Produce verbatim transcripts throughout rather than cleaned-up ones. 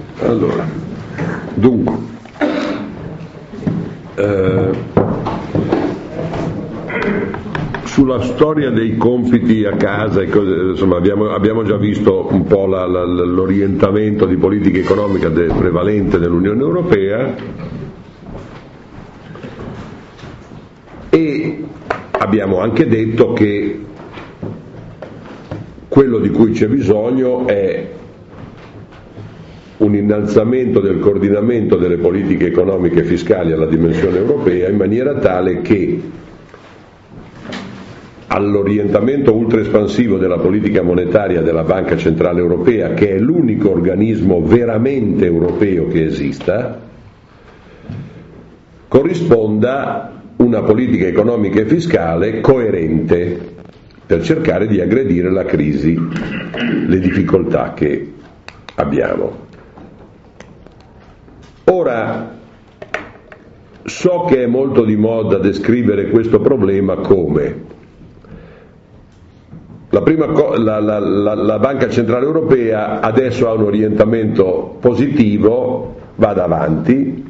Allora, dunque, eh, sulla storia dei compiti a casa, e cose, insomma, abbiamo, abbiamo già visto un po' la, la, l'orientamento di politica economica de, prevalente nell'Unione Europea, e abbiamo anche detto che quello di cui c'è bisogno è un innalzamento del coordinamento delle politiche economiche e fiscali alla dimensione europea, in maniera tale che all'orientamento ultra espansivo della politica monetaria della Banca Centrale Europea, che è l'unico organismo veramente europeo che esista, corrisponda una politica economica e fiscale coerente per cercare di aggredire la crisi, le difficoltà che abbiamo. Ora, so che è molto di moda descrivere questo problema come la, prima co- la, la, la, la Banca Centrale Europea adesso ha un orientamento positivo, vada avanti,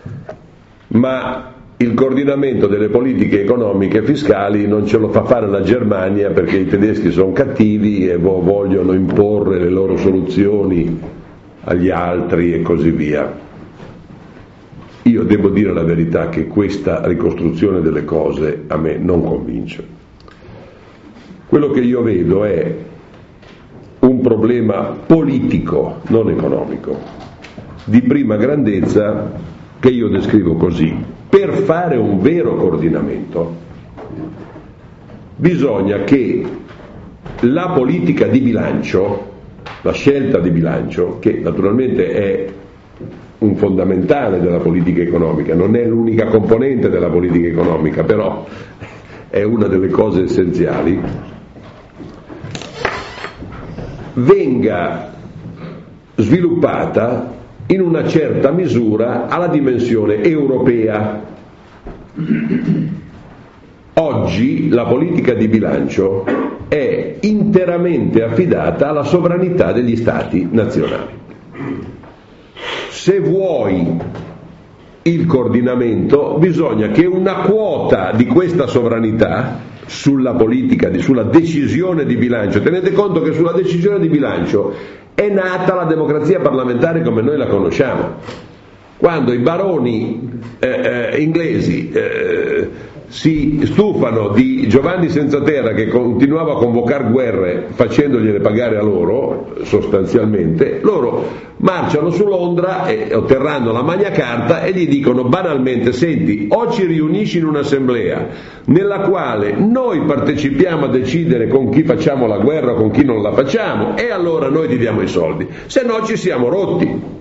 ma il coordinamento delle politiche economiche e fiscali non ce lo fa fare la Germania perché i tedeschi sono cattivi e vogliono imporre le loro soluzioni agli altri e così via. Io devo dire la verità che questa ricostruzione delle cose a me non convince. Quello che io vedo è un problema politico, non economico, di prima grandezza, che io descrivo così. Per fare un vero coordinamento bisogna che la politica di bilancio, la scelta di bilancio, che naturalmente è un fondamentale della politica economica, non è l'unica componente della politica economica, però è una delle cose essenziali, venga sviluppata in una certa misura alla dimensione europea. Oggi la politica di bilancio è interamente affidata alla sovranità degli Stati nazionali. Se vuoi il coordinamento, bisogna che una quota di questa sovranità sulla politica, sulla decisione di bilancio, tenete conto che sulla decisione di bilancio è nata la democrazia parlamentare come noi la conosciamo. Quando i baroni eh, eh, inglesi eh, si stufano di Giovanni Senza Terra, che continuava a convocare guerre facendogliele pagare a loro, sostanzialmente, loro marciano su Londra e, otterranno la Magna Carta, e gli dicono banalmente: senti, o ci riunisci in un'assemblea nella quale noi partecipiamo a decidere con chi facciamo la guerra o con chi non la facciamo, e allora noi ti diamo i soldi, se no ci siamo rotti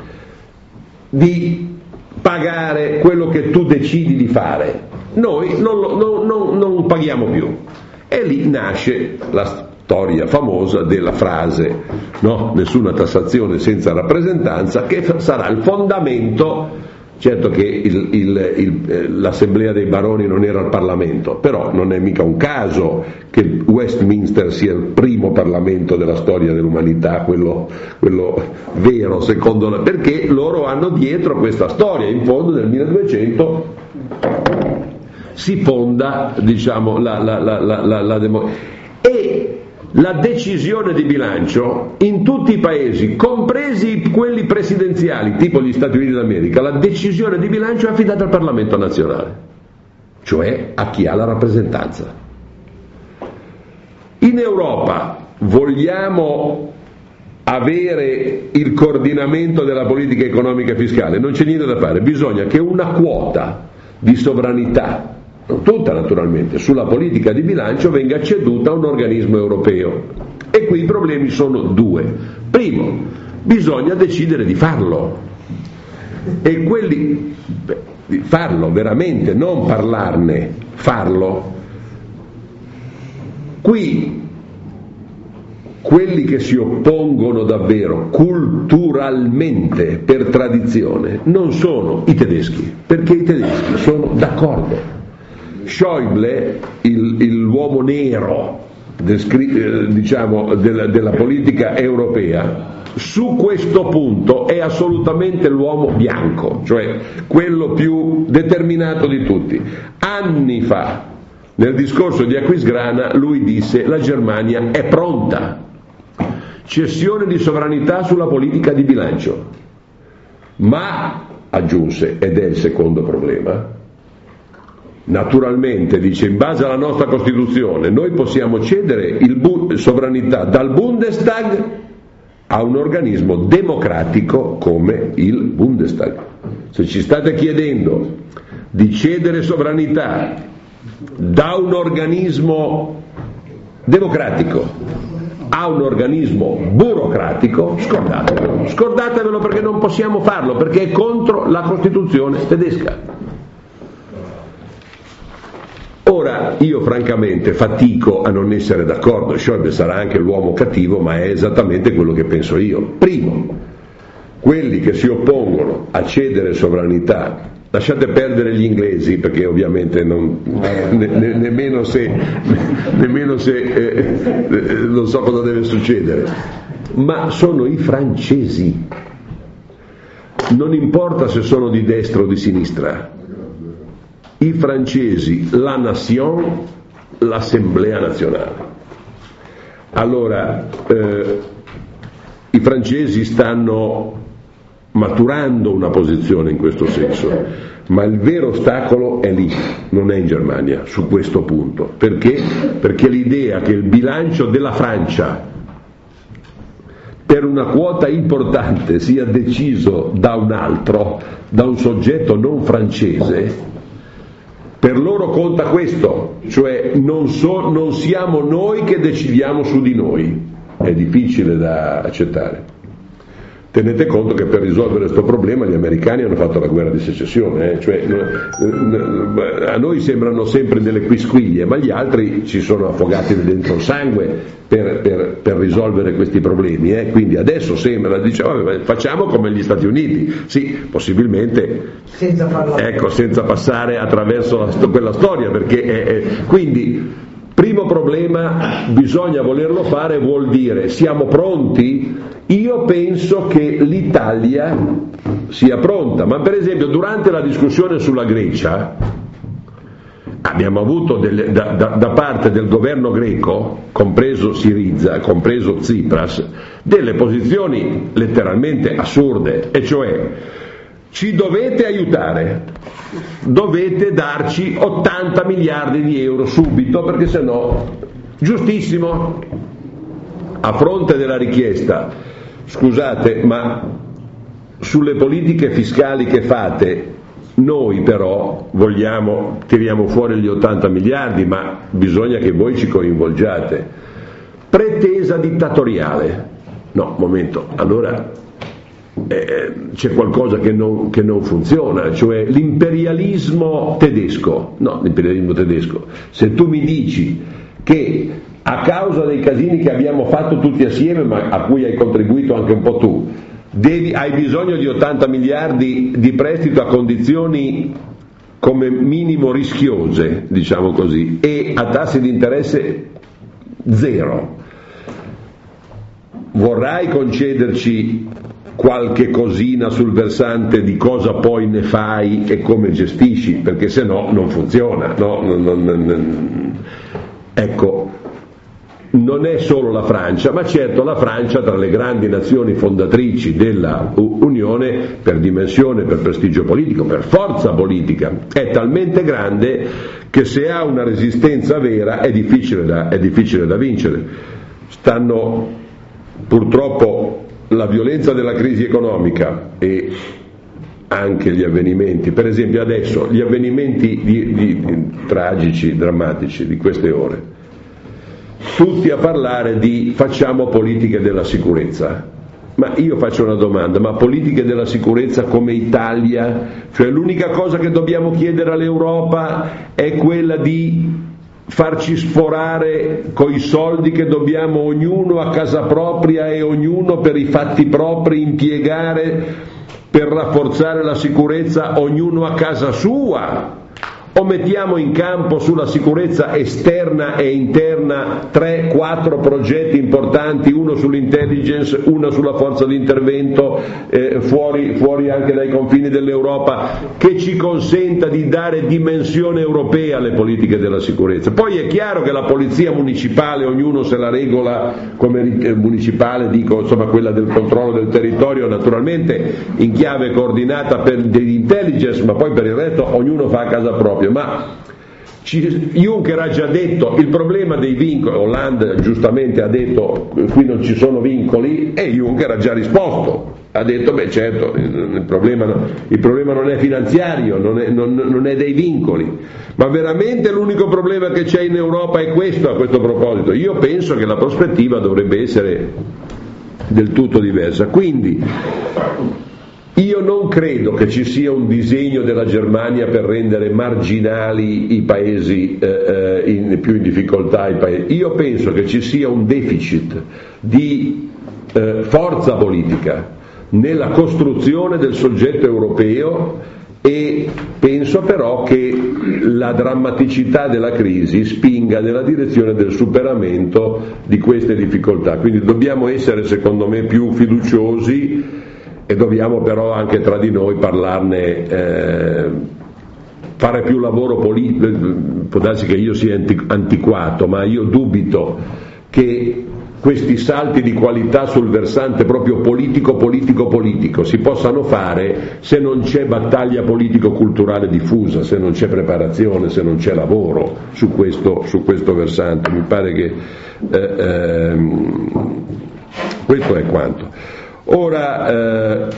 di pagare quello che tu decidi di fare, noi non, non, non, non paghiamo più. E lì nasce la storia famosa della frase, no? Nessuna tassazione senza rappresentanza, che sarà il fondamento. Certo che il, il, il, l'assemblea dei baroni non era il Parlamento, però non è mica un caso che Westminster sia il primo Parlamento della storia dell'umanità, quello, quello vero, secondo la, perché loro hanno dietro questa storia. In fondo nel milleduecento si fonda, diciamo, la, la, la, la, la, la demo- e la decisione di bilancio in tutti i paesi, compresi quelli presidenziali, tipo gli Stati Uniti d'America, la decisione di bilancio è affidata al Parlamento nazionale, cioè a chi ha la rappresentanza. In Europa vogliamo avere il coordinamento della politica economica e fiscale, non c'è niente da fare, bisogna che una quota di sovranità, non tutta naturalmente, sulla politica di bilancio venga ceduta a un organismo europeo. E qui i problemi sono due. Primo, bisogna decidere di farlo, e quelli beh, di farlo veramente, non parlarne, farlo. Qui quelli che si oppongono davvero culturalmente, per tradizione, non sono i tedeschi, perché i tedeschi sono d'accordo. Schäuble, il, il, l'uomo nero descri- diciamo, della, della politica europea, su questo punto è assolutamente l'uomo bianco, cioè quello più determinato di tutti. Anni fa, nel discorso di Aquisgrana, lui disse: la Germania è pronta, cessione di sovranità sulla politica di bilancio, ma, aggiunse, ed è il secondo problema, naturalmente, dice, in base alla nostra Costituzione noi possiamo cedere il bu- sovranità dal Bundestag a un organismo democratico come il Bundestag. Se ci state chiedendo di cedere sovranità da un organismo democratico a un organismo burocratico, scordatevelo, scordatevelo perché non possiamo farlo, perché è contro la Costituzione tedesca. Ora, io francamente fatico a non essere d'accordo, Schäuble sarà anche l'uomo cattivo, ma è esattamente quello che penso io. Primo, quelli che si oppongono a cedere sovranità, lasciate perdere gli inglesi, perché ovviamente non, ne, ne, nemmeno se, nemmeno se eh, eh, non so cosa deve succedere, ma sono i francesi, non importa se sono di destra o di sinistra. I francesi, la nation, l'assemblea nazionale. Allora, eh, i francesi stanno maturando una posizione in questo senso, ma il vero ostacolo è lì, non è in Germania, su questo punto. Perché? Perché l'idea che il bilancio della Francia per una quota importante sia deciso da un altro, da un soggetto non francese, per loro conta questo, cioè non, so, non siamo noi che decidiamo su di noi, è difficile da accettare. Tenete conto che per risolvere questo problema gli americani hanno fatto la guerra di secessione, eh? Cioè, a noi sembrano sempre delle quisquiglie, ma gli altri ci sono affogati dentro il sangue per, per, per risolvere questi problemi, eh? Quindi adesso sembra, diciamo, facciamo come gli Stati Uniti, sì, possibilmente senza, ecco, senza passare attraverso la, quella storia, perché è, è, quindi primo problema, bisogna volerlo fare, vuol dire siamo pronti? Io penso che l'Italia sia pronta, ma per esempio durante la discussione sulla Grecia abbiamo avuto delle, da, da, da parte del governo greco, compreso Syriza, compreso Tsipras, delle posizioni letteralmente assurde, e cioè ci dovete aiutare, dovete darci ottanta miliardi di euro subito, perché sennò, giustissimo, a fronte della richiesta, scusate, ma sulle politiche fiscali che fate noi però vogliamo, tiriamo fuori gli ottanta miliardi, ma bisogna che voi ci coinvolgiate. Pretesa dittatoriale. No, momento, allora eh, c'è qualcosa che non, che non funziona, cioè l'imperialismo tedesco. No, l'imperialismo tedesco. Se tu mi dici che a causa dei casini che abbiamo fatto tutti assieme, ma a cui hai contribuito anche un po' tu, devi, hai bisogno di ottanta miliardi di prestito a condizioni come minimo rischiose, diciamo così, e a tassi di interesse zero. Vorrai concederci qualche cosina sul versante di cosa poi ne fai e come gestisci, perché se no non funziona, no? Non, non, non, ecco, non è solo la Francia, ma certo la Francia, tra le grandi nazioni fondatrici della Unione, per dimensione, per prestigio politico, per forza politica, è talmente grande che se ha una resistenza vera è difficile da, è difficile da vincere. Stanno purtroppo la violenza della crisi economica e anche gli avvenimenti, per esempio adesso gli avvenimenti di, di, di, tragici, drammatici di queste ore, tutti a parlare di facciamo politiche della sicurezza. Ma io faccio una domanda, ma politiche della sicurezza come Italia, cioè l'unica cosa che dobbiamo chiedere all'Europa è quella di farci sforare coi soldi che dobbiamo ognuno a casa propria e ognuno per i fatti propri impiegare per rafforzare la sicurezza, ognuno a casa sua? o mettiamo in campo sulla sicurezza esterna e interna tre quattro progetti importanti, uno sull'intelligence, uno sulla forza di intervento eh, fuori, fuori anche dai confini dell'Europa, che ci consenta di dare dimensione europea alle politiche della sicurezza. Poi è chiaro che la polizia municipale, ognuno se la regola come municipale, dico insomma quella del controllo del territorio, naturalmente in chiave coordinata per l'intelligence, ma poi per il resto ognuno fa a casa propria. Ma Juncker ha già detto il problema dei vincoli, Hollande giustamente ha detto qui non ci sono vincoli, e Juncker ha già risposto, ha detto beh certo il problema, il problema non è finanziario, non è, non, non è dei vincoli, ma veramente l'unico problema che c'è in Europa è questo. A questo proposito io penso che la prospettiva dovrebbe essere del tutto diversa. Quindi io non credo che ci sia un disegno della Germania per rendere marginali i paesi eh, in, più in difficoltà. I paesi. Io penso che ci sia un deficit di eh, forza politica nella costruzione del soggetto europeo, e penso però che la drammaticità della crisi spinga nella direzione del superamento di queste difficoltà. Quindi dobbiamo essere, secondo me, più fiduciosi, e dobbiamo però anche tra di noi parlarne, eh, fare più lavoro politico. Può darsi che io sia antiquato, ma io dubito che questi salti di qualità sul versante proprio politico, politico, politico si possano fare se non c'è battaglia politico-culturale diffusa, se non c'è preparazione, se non c'è lavoro su questo, su questo versante. Mi pare che eh, ehm, questo è quanto. Ora, eh,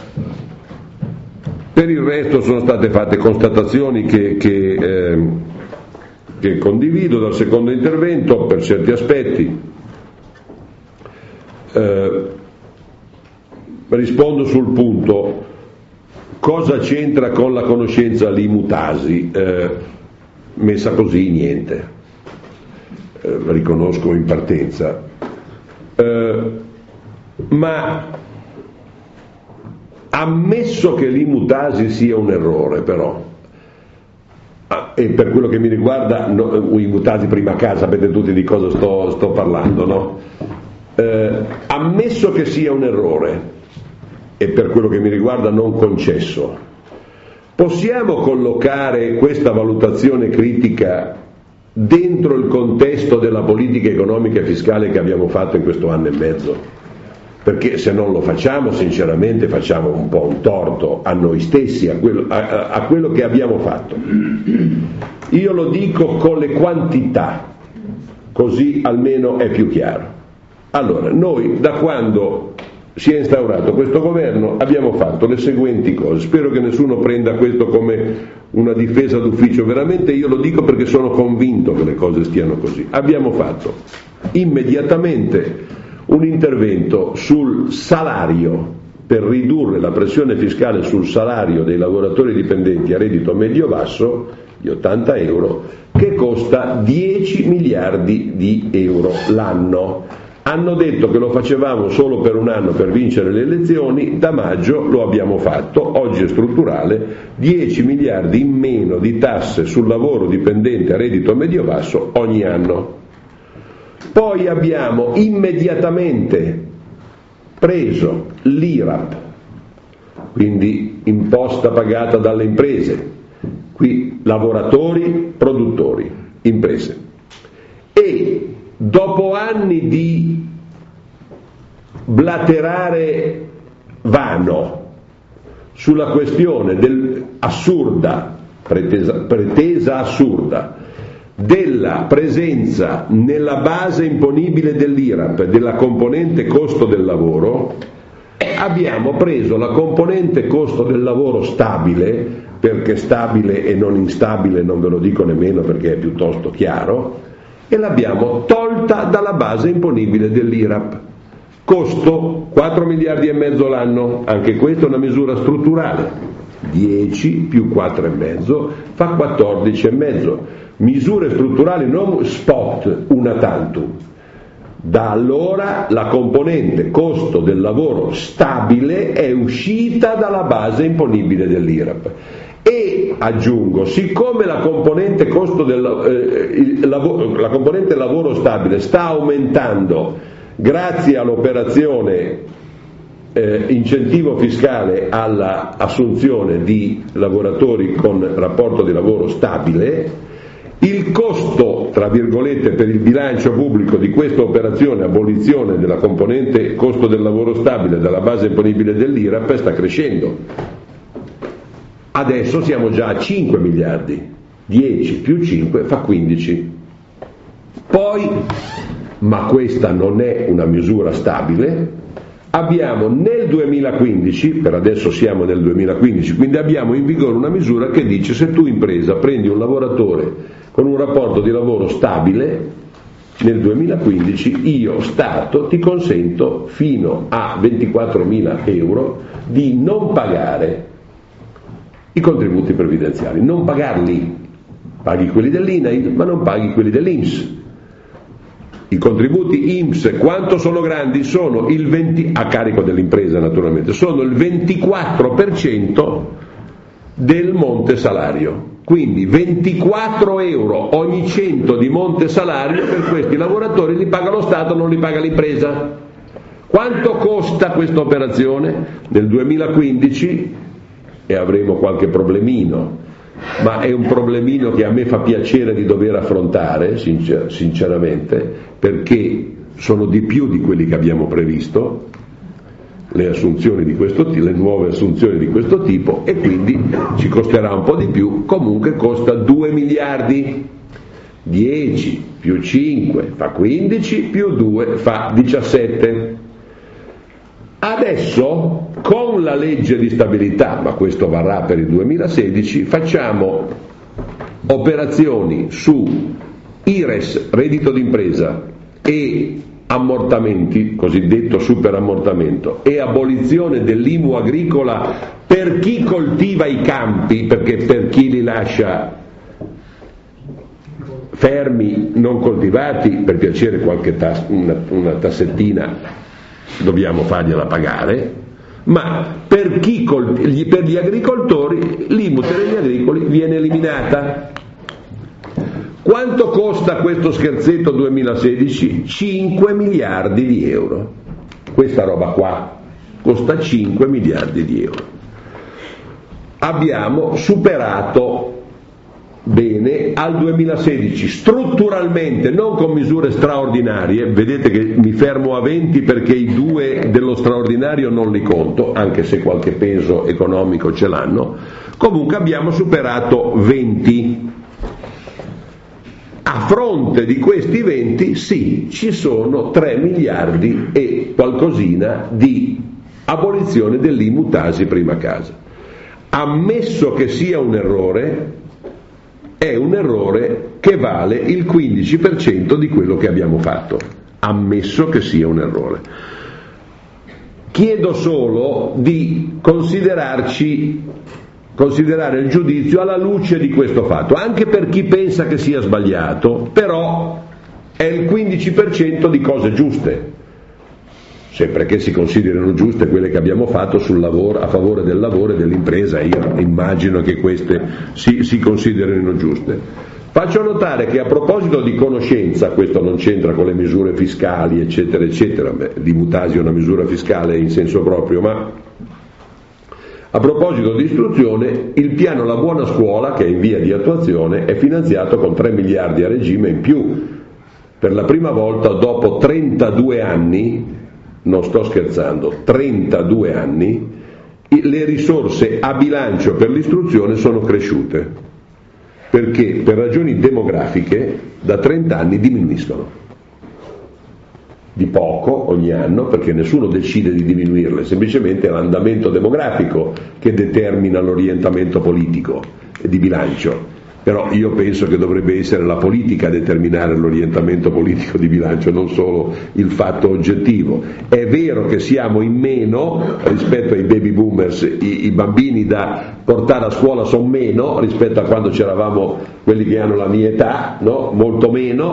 per il resto sono state fatte constatazioni che, che, eh, che condivido dal secondo intervento per certi aspetti. Eh, rispondo sul punto: cosa c'entra con la conoscenza l'Imutasi? Eh, messa così niente, eh, riconosco in partenza, eh, ma ammesso che l'Imutasi sia un errore, però, e per quello che mi riguarda, no, Imutasi prima casa, sapete tutti di cosa sto, sto parlando, no? Eh, ammesso che sia un errore, e per quello che mi riguarda non concesso, possiamo collocare questa valutazione critica dentro il contesto della politica economica e fiscale che abbiamo fatto in questo anno e mezzo? Perché se non lo facciamo, sinceramente facciamo un po' un torto a noi stessi, a quello, a, a quello che abbiamo fatto. Io lo dico con le quantità, così almeno è più chiaro. Allora, noi da quando si è instaurato questo governo abbiamo fatto le seguenti cose. Spero che nessuno prenda questo come una difesa d'ufficio, veramente io lo dico perché sono convinto che le cose stiano così. Abbiamo fatto immediatamente un intervento sul salario per ridurre la pressione fiscale sul salario dei lavoratori dipendenti a reddito medio-basso di ottanta euro, che costa dieci miliardi di euro l'anno. Hanno detto che lo facevamo solo per un anno per vincere le elezioni, da maggio lo abbiamo fatto, oggi è strutturale, dieci miliardi in meno di tasse sul lavoro dipendente a reddito medio-basso ogni anno. Poi abbiamo immediatamente preso l'I R A P, quindi imposta pagata dalle imprese, qui lavoratori, produttori, imprese, e dopo anni di blaterare vano sulla questione del assurda, pretesa, pretesa assurda, della presenza nella base imponibile dell'I R A P della componente costo del lavoro, abbiamo preso la componente costo del lavoro stabile, perché stabile e non instabile non ve lo dico nemmeno perché è piuttosto chiaro, e l'abbiamo tolta dalla base imponibile dell'I R A P. Costo quattro miliardi e mezzo l'anno, anche questa è una misura strutturale, dieci più quattro e mezzo fa quattordici e mezzo. Misure strutturali non spot una tantum, Da allora la componente costo del lavoro stabile è uscita dalla base imponibile dell'I R A P. E aggiungo, siccome la componente costo del eh, il lavoro, la componente lavoro stabile sta aumentando grazie all'operazione eh, incentivo fiscale alla assunzione di lavoratori con rapporto di lavoro stabile, il costo, tra virgolette, per il bilancio pubblico di questa operazione, abolizione della componente costo del lavoro stabile dalla base imponibile dell'I R A P, sta crescendo. Adesso siamo già a cinque miliardi, dieci più cinque fa quindici. Poi, ma questa non è una misura stabile, abbiamo nel duemilaquindici, per adesso siamo nel duemilaquindici, quindi abbiamo in vigore una misura che dice: se tu impresa prendi un lavoratore con un rapporto di lavoro stabile, nel duemilaquindici io Stato ti consento fino a ventiquattromila euro di non pagare i contributi previdenziali, non pagarli, paghi quelli dell'I N A I L ma non paghi quelli dell'I N P S. I contributi I N P S quanto sono grandi? Sono il venti, a carico dell'impresa naturalmente, sono il ventiquattro per cento del monte salario. Quindi ventiquattro euro ogni cento di monte salario per questi lavoratori li paga lo Stato, non li paga l'impresa. Quanto costa questa operazione? Nel duemilaquindici, e avremo qualche problemino, ma è un problemino che a me fa piacere di dover affrontare, sincer- sinceramente, perché sono di più di quelli che abbiamo previsto, le assunzioni di questo tipo, le nuove assunzioni di questo tipo, e quindi ci costerà un po' di più. Comunque costa due miliardi, dieci più cinque fa quindici, più due fa diciassette. Adesso con la legge di stabilità, ma questo varrà per il duemilasedici, facciamo operazioni su I R E S, reddito d'impresa, e ammortamenti, cosiddetto superammortamento, e abolizione dell'I M U agricola per chi coltiva i campi, perché per chi li lascia fermi, non coltivati, per piacere qualche tas- una, una tassettina dobbiamo fargliela pagare, ma per, chi colti- per gli agricoltori l'I M U terreni agricoli viene eliminata. Quanto costa questo scherzetto duemilasedici? cinque miliardi di euro. Questa roba qua costa cinque miliardi di euro. Abbiamo superato bene al duemilasedici strutturalmente, non con misure straordinarie. Vedete che mi fermo a venti perché i due dello straordinario non li conto, anche se qualche peso economico ce l'hanno. Comunque abbiamo superato venti. A fronte di questi venti, sì, ci sono tre miliardi e qualcosina di abolizione dell'I M U Tasi prima casa. Ammesso che sia un errore, è un errore che vale il quindici per cento di quello che abbiamo fatto. Ammesso che sia un errore. Chiedo solo di considerarci considerare il giudizio alla luce di questo fatto, anche per chi pensa che sia sbagliato, però è il quindici per cento di cose giuste, sempre che si considerino giuste quelle che abbiamo fatto sul lavoro, a favore del lavoro e dell'impresa. Io immagino che queste si, si considerino giuste. Faccio notare che a proposito di conoscenza, questo non c'entra con le misure fiscali eccetera eccetera, beh, l'I M U Tasi è una misura fiscale in senso proprio, ma a proposito di istruzione, il piano La Buona Scuola, che è in via di attuazione, è finanziato con tre miliardi a regime in più. Per la prima volta dopo trentadue anni, non sto scherzando, trentadue anni, le risorse a bilancio per l'istruzione sono cresciute, perché per ragioni demografiche da trenta anni diminuiscono. Di poco ogni anno, perché nessuno decide di diminuirle, semplicemente è l'andamento demografico che determina l'orientamento politico di bilancio. Però io penso che dovrebbe essere la politica a determinare l'orientamento politico di bilancio, non solo il fatto oggettivo. È vero che siamo in meno rispetto ai baby boomers, i, i bambini da portare a scuola sono meno rispetto a quando c'eravamo quelli che hanno la mia età, no? Molto meno.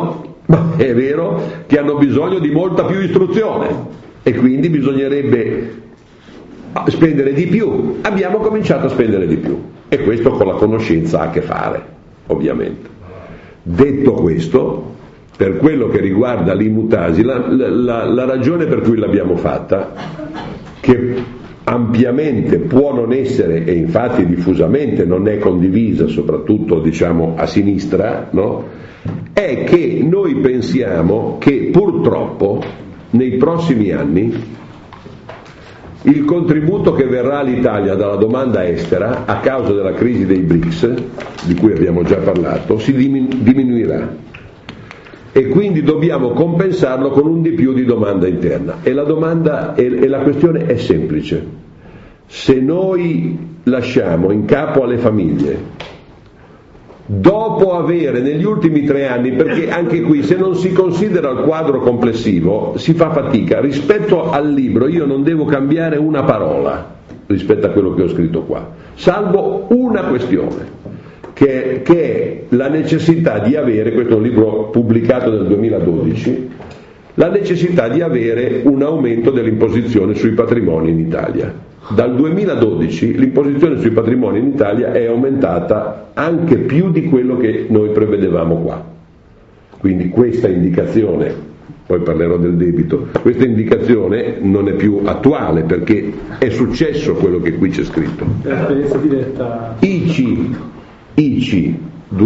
ma è vero che hanno bisogno di molta più istruzione e quindi bisognerebbe spendere di più. Abbiamo cominciato a spendere di più e questo con la conoscenza ha a che fare, ovviamente. Detto questo, per quello che riguarda l'Imutasi, la, la, la ragione per cui l'abbiamo fatta, che ampiamente può non essere, e infatti diffusamente non è condivisa, soprattutto diciamo a sinistra, no? È che noi pensiamo che purtroppo nei prossimi anni il contributo che verrà all'Italia dalla domanda estera a causa della crisi dei B R I C S, di cui abbiamo già parlato, si diminuirà e quindi dobbiamo compensarlo con un di più di domanda interna. E la domanda e la questione è semplice: se noi lasciamo in capo alle famiglie, dopo avere negli ultimi tre anni, perché anche qui se non si considera il quadro complessivo si fa fatica, rispetto al libro io non devo cambiare una parola rispetto a quello che ho scritto qua, salvo una questione, che, che è la necessità di avere, questo è un libro pubblicato nel duemiladodici, la necessità di avere un aumento dell'imposizione sui patrimoni in Italia. Dal duemiladodici l'imposizione sui patrimoni in Italia è aumentata anche più di quello che noi prevedevamo qua. Quindi questa indicazione, poi parlerò del debito, questa indicazione non è più attuale perché è successo quello che qui c'è scritto. L'esperienza diretta. I C I, I C I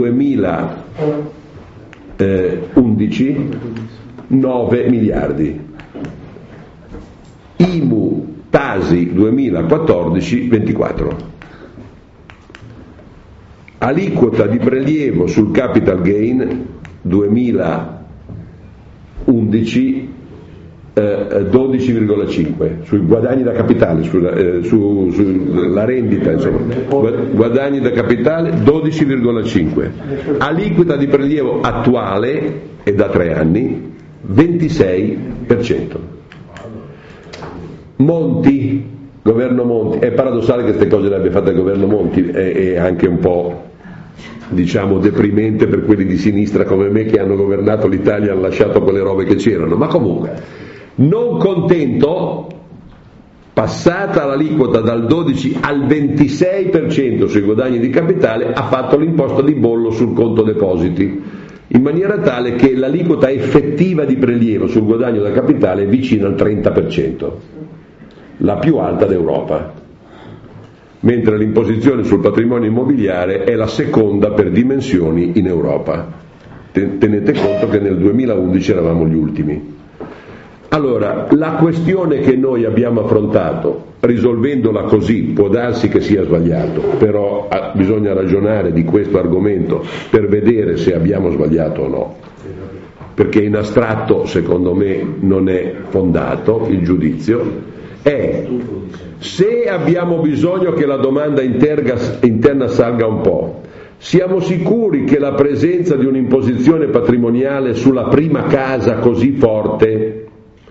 duemilaundici nove miliardi. I M U Tasi duemilaquattordici ventiquattro. Aliquota di prelievo sul capital gain duemilaundici eh, dodici virgola cinque, sui guadagni da capitale, sulla, eh, su, sulla rendita, insomma, guadagni da capitale dodici virgola cinque. Aliquota di prelievo attuale e da tre anni ventisei per cento. Monti, governo Monti, è paradossale che queste cose le abbia fatte il governo Monti, è, è anche un po' diciamo deprimente per quelli di sinistra come me che hanno governato l'Italia e hanno lasciato quelle robe che c'erano, ma comunque non contento, passata l'aliquota dal dodici al ventisei per cento sui guadagni di capitale, ha fatto l'imposta di bollo sul conto depositi, in maniera tale che l'aliquota effettiva di prelievo sul guadagno da capitale è vicina al trenta per cento, la più alta d'Europa, mentre l'imposizione sul patrimonio immobiliare è la seconda per dimensioni in Europa. Tenete conto che nel duemilaundici eravamo gli ultimi. Allora, la questione che noi abbiamo affrontato, risolvendola così, può darsi che sia sbagliato, però ah, bisogna ragionare di questo argomento per vedere se abbiamo sbagliato o no, perché in astratto secondo me non è fondato il giudizio. È se abbiamo bisogno che la domanda interga, interna salga un po', siamo sicuri che la presenza di un'imposizione patrimoniale sulla prima casa così forte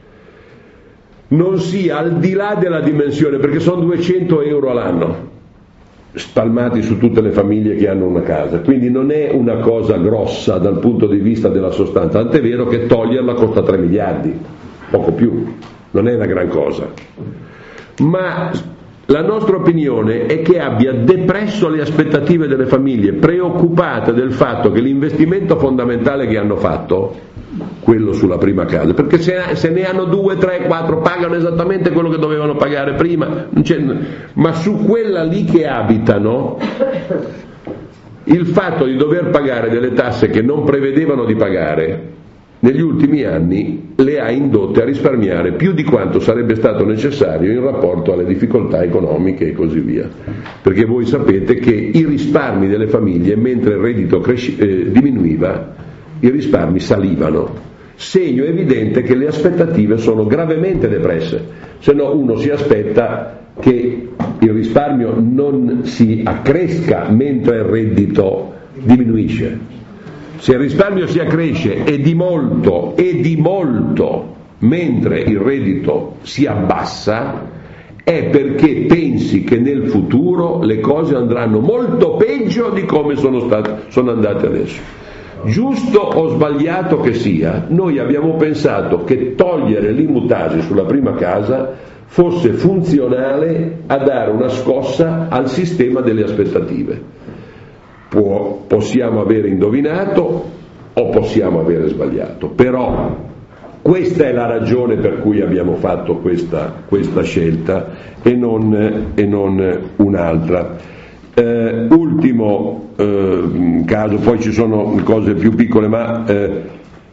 non sia al di là della dimensione, perché sono duecento euro all'anno spalmati su tutte le famiglie che hanno una casa, quindi non è una cosa grossa dal punto di vista della sostanza, tant'è vero che toglierla costa tre miliardi, poco più, non è una gran cosa, ma la nostra opinione è che abbia depresso le aspettative delle famiglie, preoccupate del fatto che l'investimento fondamentale che hanno fatto, quello sulla prima casa, perché se, se ne hanno due, tre, quattro, pagano esattamente quello che dovevano pagare prima, non c'è, ma su quella lì che abitano, il fatto di dover pagare delle tasse che non prevedevano di pagare negli ultimi anni le ha indotte a risparmiare più di quanto sarebbe stato necessario in rapporto alle difficoltà economiche e così via, perché voi sapete che i risparmi delle famiglie, mentre il reddito cresci- eh, diminuiva, i risparmi salivano, segno evidente che le aspettative sono gravemente depresse, se no uno si aspetta che il risparmio non si accresca mentre il reddito diminuisce. Se il risparmio si accresce e di molto, e di molto, mentre il reddito si abbassa, è perché pensi che nel futuro le cose andranno molto peggio di come sono state, sono andate adesso. Giusto o sbagliato che sia, noi abbiamo pensato che togliere l'I M U TASI sulla prima casa fosse funzionale a dare una scossa al sistema delle aspettative. Può, possiamo avere indovinato o possiamo avere sbagliato, però questa è la ragione per cui abbiamo fatto questa, questa scelta e non, e non un'altra. Eh, ultimo eh, caso, poi ci sono cose più piccole, ma eh,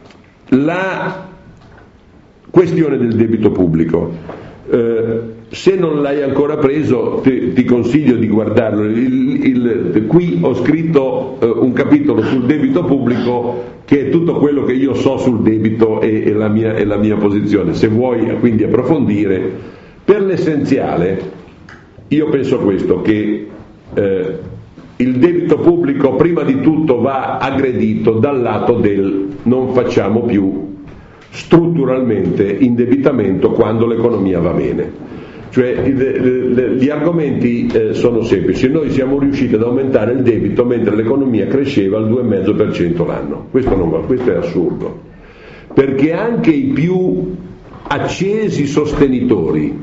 la questione del debito pubblico, eh, se non l'hai ancora preso ti, ti consiglio di guardarlo. Il, il, qui ho scritto eh, un capitolo sul debito pubblico che è tutto quello che io so sul debito e, e, la, mia, e la mia posizione. Se vuoi quindi approfondire, per l'essenziale io penso questo, che Eh, il debito pubblico prima di tutto va aggredito dal lato del non facciamo più strutturalmente indebitamento quando l'economia va bene. Cioè gli argomenti eh, sono semplici: noi siamo riusciti ad aumentare il debito mentre l'economia cresceva al due virgola cinque per cento l'anno. Questo, non va, questo è assurdo, perché anche i più accesi sostenitori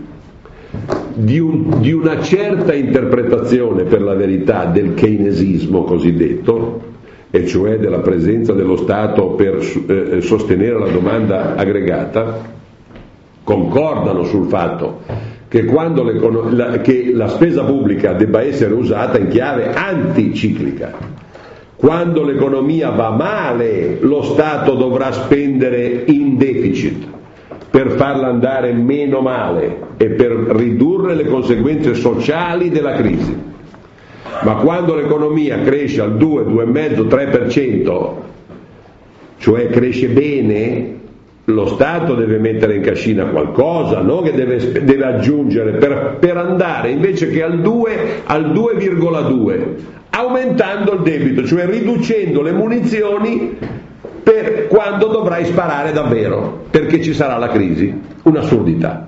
Di, un, di una certa interpretazione, per la verità, del keynesismo cosiddetto, e cioè della presenza dello Stato per eh, sostenere la domanda aggregata, concordano sul fatto che, quando la, che la spesa pubblica debba essere usata in chiave anticiclica. Quando l'economia va male, lo Stato dovrà spendere in deficit per farla andare meno male e per ridurre le conseguenze sociali della crisi. Ma quando l'economia cresce al due, due virgola cinque, tre per cento, cioè cresce bene, lo Stato deve mettere in cascina qualcosa, non che deve, deve aggiungere per, per andare invece che al due, al due virgola due, aumentando il debito, cioè riducendo le munizioni per quando dovrai sparare davvero, perché ci sarà la crisi. Un'assurdità.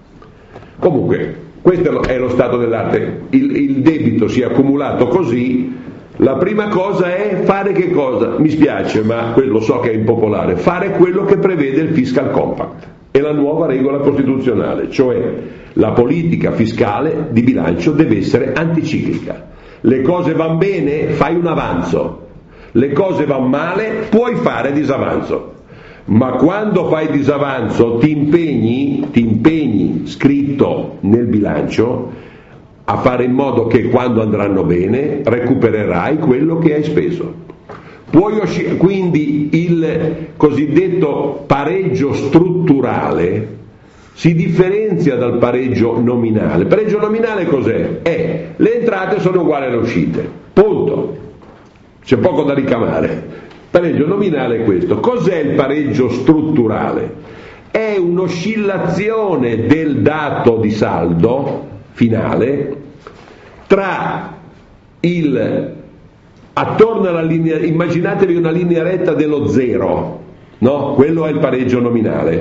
Comunque, questo è lo stato dell'arte. Il, il debito si è accumulato così. La prima cosa è fare che cosa? Mi spiace, ma lo so che è impopolare. Fare quello che prevede il Fiscal Compact e la nuova regola costituzionale, cioè la politica fiscale di bilancio deve essere anticiclica. Le cose vanno bene, fai un avanzo. Le cose vanno male, puoi fare disavanzo, ma quando fai disavanzo ti impegni, ti impegni scritto nel bilancio a fare in modo che quando andranno bene recupererai quello che hai speso. Puoi usci- quindi il cosiddetto pareggio strutturale si differenzia dal pareggio nominale. Il pareggio nominale cos'è? È le entrate sono uguali alle uscite, punto. C'è poco da ricamare. Il pareggio nominale è questo. Cos'è il pareggio strutturale? È un'oscillazione del dato di saldo finale tra il attorno alla linea, immaginatevi una linea retta dello zero, no? Quello è il pareggio nominale.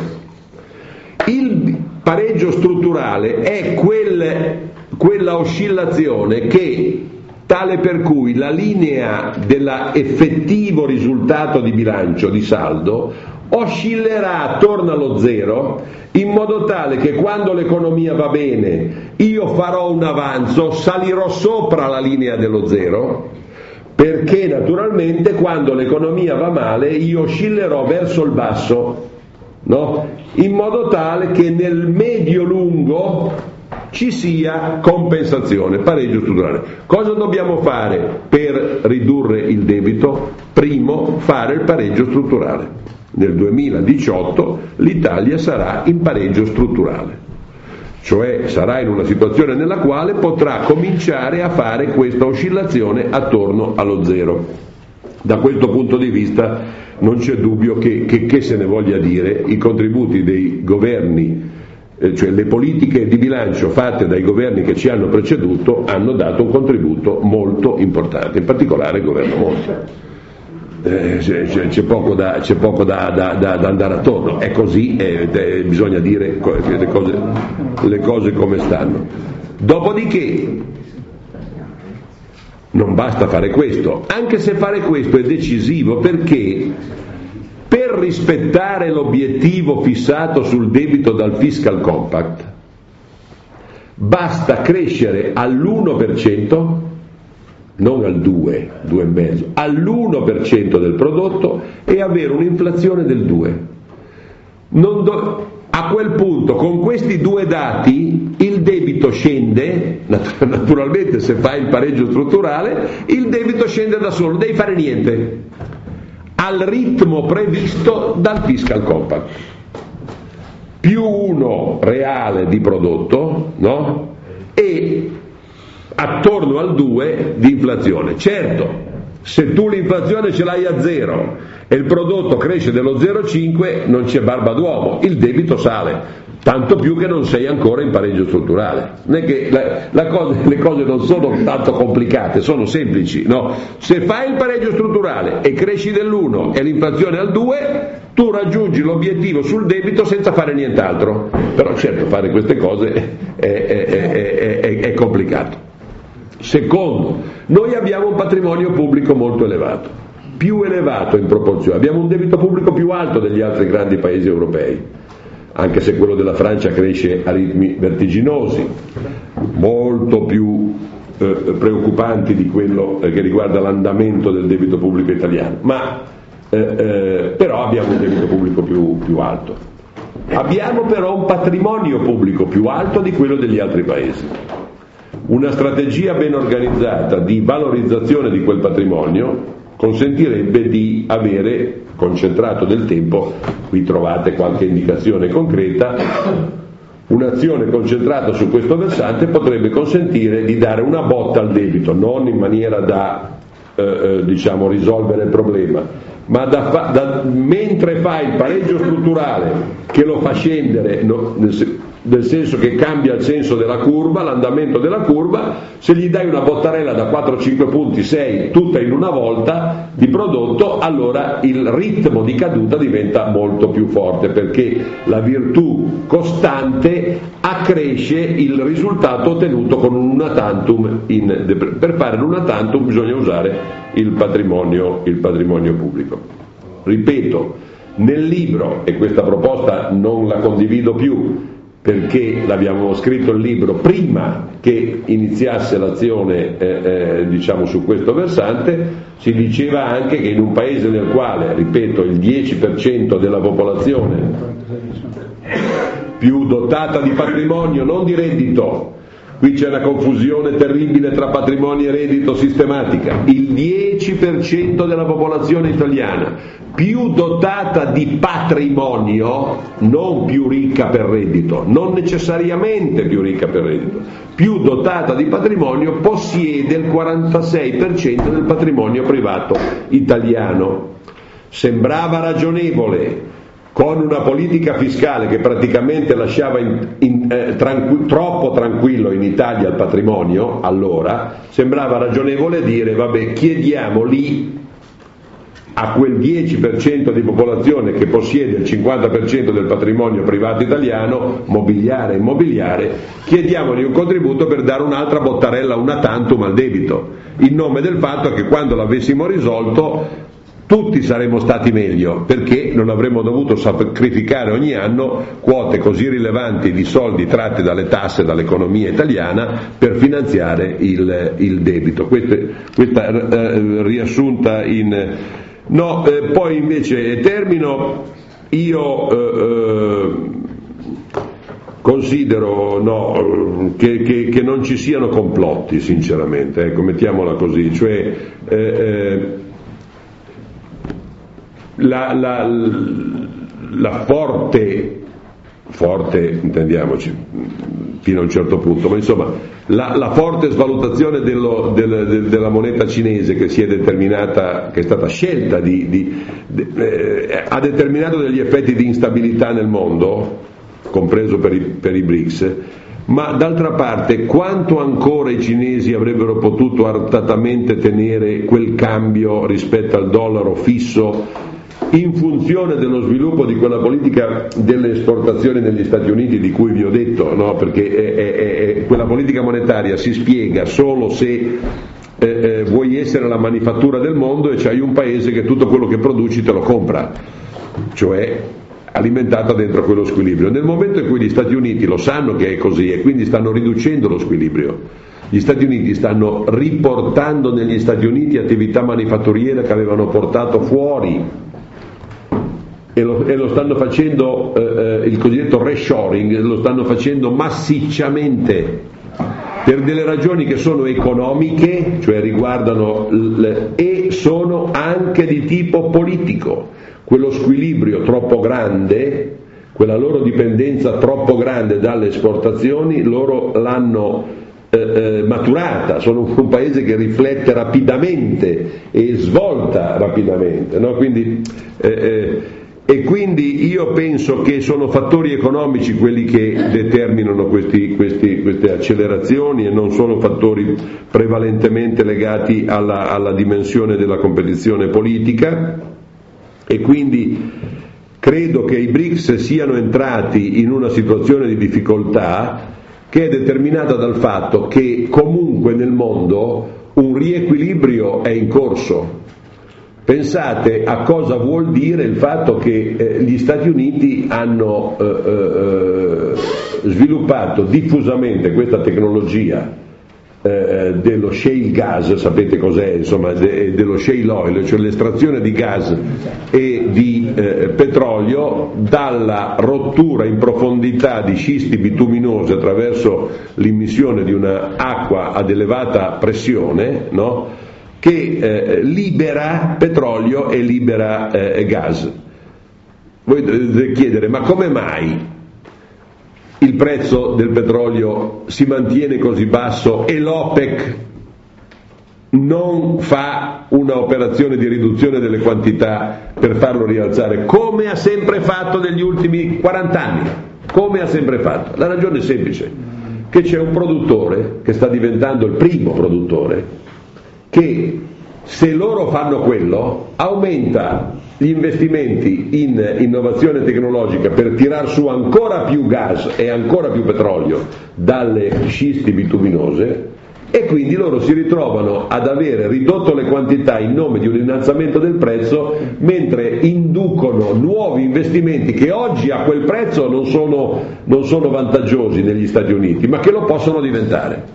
Il pareggio strutturale è quel, quella oscillazione che tale per cui la linea dell'effettivo risultato di bilancio, di saldo, oscillerà attorno allo zero, in modo tale che quando l'economia va bene io farò un avanzo, salirò sopra la linea dello zero, perché naturalmente quando l'economia va male io oscillerò verso il basso, no? In modo tale che nel medio-lungo ci sia compensazione, pareggio strutturale. Cosa dobbiamo fare per ridurre il debito? Primo, fare il pareggio strutturale. Nel duemiladiciotto l'Italia sarà in pareggio strutturale, cioè sarà in una situazione nella quale potrà cominciare a fare questa oscillazione attorno allo zero. Da questo punto di vista non c'è dubbio che, che, che se ne voglia dire, i contributi dei governi, cioè le politiche di bilancio fatte dai governi che ci hanno preceduto, hanno dato un contributo molto importante, in particolare il governo Monti. Eh, c'è, c'è poco, da, c'è poco da, da, da, da andare attorno, è così, eh, eh, bisogna dire le cose, le cose come stanno. Dopodiché non basta fare questo, anche se fare questo è decisivo, perché per rispettare l'obiettivo fissato sul debito dal Fiscal Compact basta crescere all'uno per cento, non al due, due virgola cinque, all'uno per cento del prodotto e avere un'inflazione del due. Non do- a quel punto, con questi due dati, il debito scende, naturalmente se fai il pareggio strutturale, il debito scende da solo, non devi fare niente, al ritmo previsto dal Fiscal Compact. Più uno reale di prodotto, no? E attorno al due di inflazione. Certo, se tu l'inflazione ce l'hai a zero e il prodotto cresce dello zero virgola cinque, non c'è barba d'uomo, il debito sale, tanto più che non sei ancora in pareggio strutturale. Non è che la, la cosa, le cose non sono tanto complicate, sono semplici, no? Se fai il pareggio strutturale e cresci dell'uno e l'inflazione al due, tu raggiungi l'obiettivo sul debito senza fare nient'altro. Però certo, fare queste cose è, è, è, è, è complicato. Secondo, noi abbiamo un patrimonio pubblico molto elevato, più elevato in proporzione, abbiamo un debito pubblico più alto degli altri grandi paesi europei, anche se quello della Francia cresce a ritmi vertiginosi, molto più eh, preoccupanti di quello eh, che riguarda l'andamento del debito pubblico italiano, ma eh, eh, però abbiamo un debito pubblico più, più alto. Abbiamo però un patrimonio pubblico più alto di quello degli altri paesi. Una strategia ben organizzata di valorizzazione di quel patrimonio consentirebbe di avere concentrato del tempo, qui trovate qualche indicazione concreta, un'azione concentrata su questo versante potrebbe consentire di dare una botta al debito, non in maniera da eh, diciamo risolvere il problema, ma da fa, da, mentre fa il pareggio strutturale che lo fa scendere, no, nel, nel senso che cambia il senso della curva, l'andamento della curva, se gli dai una bottarella da quattro cinque punti, sei, tutta in una volta di prodotto, allora il ritmo di caduta diventa molto più forte, perché la virtù costante accresce il risultato ottenuto con un una tantum. In, per fare l'una tantum bisogna usare il patrimonio, il patrimonio pubblico. Ripeto, nel libro, e questa proposta non la condivido più, perché l'abbiamo scritto il libro prima che iniziasse l'azione eh, eh, diciamo su questo versante, si diceva anche che in un paese nel quale, ripeto, il dieci per cento della popolazione più dotata di patrimonio, non di reddito, qui c'è una confusione terribile tra patrimonio e reddito sistematica, il dieci per cento della popolazione italiana più dotata di patrimonio, non più ricca per reddito, non necessariamente più ricca per reddito, più dotata di patrimonio, possiede il quarantasei per cento del patrimonio privato italiano. Sembrava ragionevole, con una politica fiscale che praticamente lasciava in, in, eh, tranqu- troppo tranquillo in Italia il patrimonio, allora sembrava ragionevole dire vabbè, chiediamo lì a quel dieci per cento di popolazione che possiede il cinquanta per cento del patrimonio privato italiano, mobiliare e immobiliare, chiediamogli un contributo per dare un'altra bottarella, una tantum al debito, in nome del fatto che quando l'avessimo risolto tutti saremmo stati meglio, perché non avremmo dovuto sacrificare ogni anno quote così rilevanti di soldi tratti dalle tasse dall'economia italiana per finanziare il, il debito. Questa, questa eh, riassunta in... No, eh, poi invece termino, io eh, eh, considero no, che, che, che non ci siano complotti, sinceramente, ecco, mettiamola così, cioè eh, eh, La, la, la forte, forte intendiamoci fino a un certo punto, ma insomma la, la forte svalutazione dello, del, del, della moneta cinese che si è determinata, che è stata scelta di, di, di, eh, ha determinato degli effetti di instabilità nel mondo, compreso per i, per i B R I C S, ma d'altra parte quanto ancora i cinesi avrebbero potuto artatamente tenere quel cambio rispetto al dollaro fisso in funzione dello sviluppo di quella politica delle esportazioni negli Stati Uniti di cui vi ho detto, no? Perché è, è, è, quella politica monetaria si spiega solo se eh, eh, vuoi essere la manifattura del mondo e c'hai un paese che tutto quello che produci te lo compra, cioè alimentata dentro quello squilibrio. Nel momento in cui gli Stati Uniti lo sanno che è così e quindi stanno riducendo lo squilibrio, gli Stati Uniti stanno riportando negli Stati Uniti attività manifatturiere che avevano portato fuori e lo, e lo stanno facendo, eh, il cosiddetto reshoring, lo stanno facendo massicciamente per delle ragioni che sono economiche, cioè riguardano l- e sono anche di tipo politico. Quello squilibrio troppo grande, quella loro dipendenza troppo grande dalle esportazioni, loro l'hanno eh, eh, maturata, sono un paese che riflette rapidamente e svolta rapidamente, no? Quindi eh, eh, e quindi io penso che sono fattori economici quelli che determinano questi, questi, queste accelerazioni e non sono fattori prevalentemente legati alla, alla dimensione della competizione politica, e quindi credo che i B R I C S siano entrati in una situazione di difficoltà che è determinata dal fatto che comunque nel mondo un riequilibrio è in corso. Pensate a cosa vuol dire il fatto che eh, gli Stati Uniti hanno eh, eh, sviluppato diffusamente questa tecnologia eh, dello shale gas, sapete cos'è, insomma, de, dello shale oil, cioè l'estrazione di gas e di eh, petrolio dalla rottura in profondità di scisti bituminosi attraverso l'immissione di una acqua ad elevata pressione, no? Che eh, libera petrolio e libera eh, gas. Voi dovete chiedere, ma come mai il prezzo del petrolio si mantiene così basso e l'OPEC non fa una operazione di riduzione delle quantità per farlo rialzare, come ha sempre fatto negli ultimi quaranta anni? Come ha sempre fatto? La ragione è semplice, che c'è un produttore che sta diventando il primo produttore, che se loro fanno quello aumenta gli investimenti in innovazione tecnologica per tirar su ancora più gas e ancora più petrolio dalle scisti bituminose, e quindi loro si ritrovano ad avere ridotto le quantità in nome di un innalzamento del prezzo, mentre inducono nuovi investimenti che oggi a quel prezzo non sono, non sono vantaggiosi negli Stati Uniti, ma che lo possono diventare.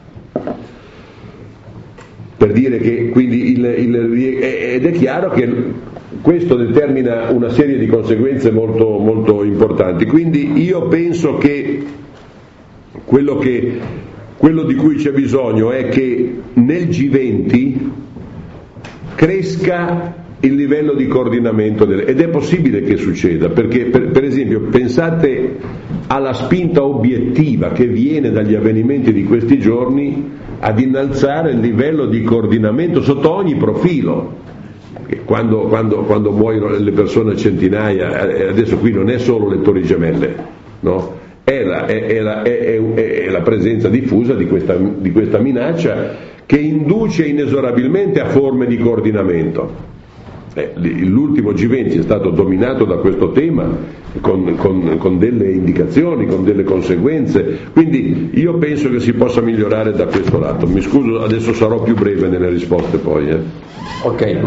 Per dire che quindi il, il, ed è chiaro che questo determina una serie di conseguenze molto, molto importanti. Quindi io penso che quello, che quello di cui c'è bisogno è che nel G venti cresca il livello di coordinamento delle, ed è possibile che succeda, perché per, per esempio pensate alla spinta obiettiva che viene dagli avvenimenti di questi giorni ad innalzare il livello di coordinamento sotto ogni profilo. Quando, quando, quando muoiono le persone a centinaia, adesso qui non è solo le torri gemelle, no? È la, è, è, la, è, è, è la presenza diffusa di questa, di questa minaccia che induce inesorabilmente a forme di coordinamento. Eh, l'ultimo G venti è stato dominato da questo tema con, con, con delle indicazioni, con delle conseguenze, quindi io penso che si possa migliorare da questo lato. Mi scuso, adesso sarò più breve nelle risposte poi. Eh. Ok.